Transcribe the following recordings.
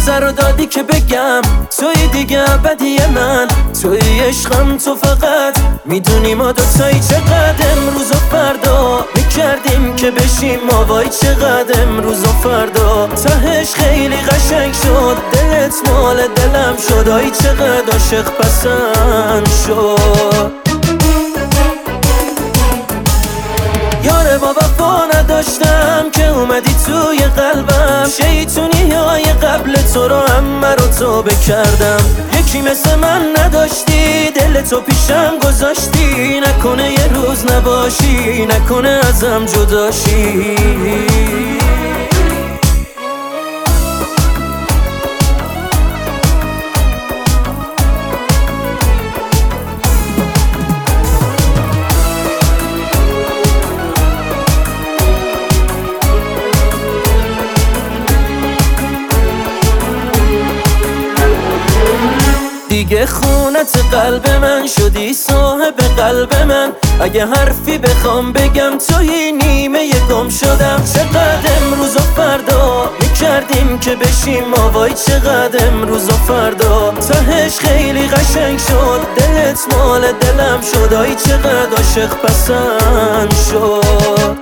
اجازه رو دادی که بگم توی دیگه ابدی من، توی عشقم تو فقط میدونی ما دوتایی چقدر امروز و فردا میکردیم که بشیم ما، وای چقدر امروز و فردا تهش خیلی قشنگ شد، دلت مال دلم شد، آی چقدر عاشق پسند شد. یاره با وفا نداشتم که اومدی توی قلبم، شیطونی های قبل تو رو همه رو توبه کردم. یکی مثل من نداشتی، دل تو پیشم گذاشتی، نکنه یه روز نباشی، نکنه ازم جداشی. دیگه خونت قلب من شدی، صاحب قلب من، اگه حرفی بخوام بگم توی نیمه گم شدم. چقدر امروز و فردا میکردیم که بشیم ما، وای چقدر امروز و فردا تهش خیلی قشنگ شد، دلت مال دلم شد، آی چقدر عاشق پسند شد.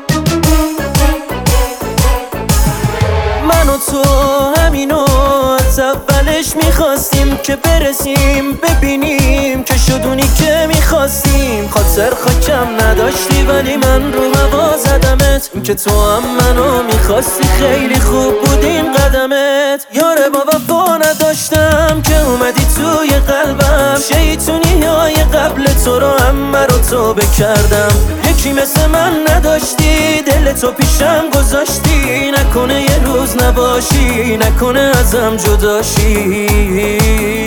من و تو همینو از اولش میخواستیم که برسیم، ببینیم که شدونی که میخواستیم. خاطر خاکم نداشتی ولی من رو هوا زدمت، که تو هم منو میخواستی، خیلی خوب بود این قدمت. یاره با وفا نداشتم که اومدی توی قلبم، شیطونی های قبل تو رو همه رو توبه کردم. یکی مثل من نداشتی، دل تو پیشم گذاشتی، نکنه یه روز نباشی، نکنه ازم جداشی.